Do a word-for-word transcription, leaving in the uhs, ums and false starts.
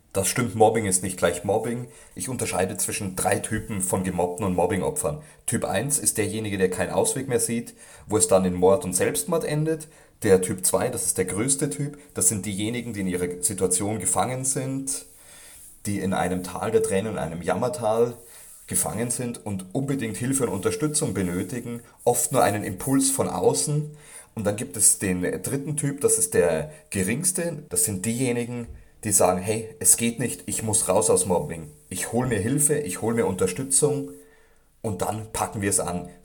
Das stimmt, Mobbing ist nicht gleich Mobbing. Ich unterscheide zwischen drei Typen von Gemobbten und Mobbingopfern. Typ eins ist derjenige, der keinen Ausweg mehr sieht, wo es dann in Mord und Selbstmord endet. Der Typ zwei, das ist der größte Typ, das sind diejenigen, die in ihrer Situation gefangen sind, die in einem Tal der Tränen, in einem Jammertal gefangen sind und unbedingt Hilfe und Unterstützung benötigen, oft nur einen Impuls von außen. Und dann gibt es den dritten Typ, das ist der geringste, das sind diejenigen, die sagen, hey, es geht nicht, ich muss raus aus Mobbing. Ich hole mir Hilfe, ich hole mir Unterstützung und dann packen wir es an.